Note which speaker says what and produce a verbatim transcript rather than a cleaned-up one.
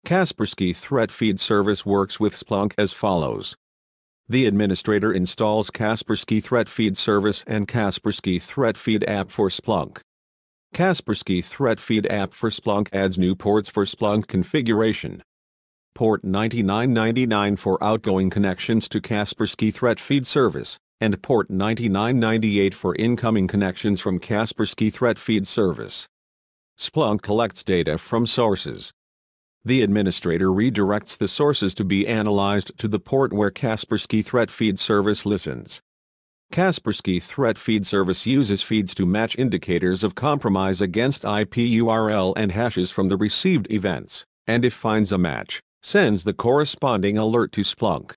Speaker 1: Kaspersky Threat Feed Service works with Splunk as follows. The administrator installs Kaspersky Threat Feed Service and Kaspersky Threat Feed app for Splunk. Kaspersky Threat Feed app for Splunk adds new ports for Splunk configuration. Port ninety-nine ninety-nine for outgoing connections to Kaspersky Threat Feed Service, and port ninety-nine ninety-eight for incoming connections from Kaspersky Threat Feed Service. Splunk collects data from sources. The administrator redirects the sources to be analyzed to the port where Kaspersky Threat Feed Service listens. Kaspersky Threat Feed Service uses feeds to match indicators of compromise against I P U R L and hashes from the received events, and if finds a match, sends the corresponding alert to Splunk.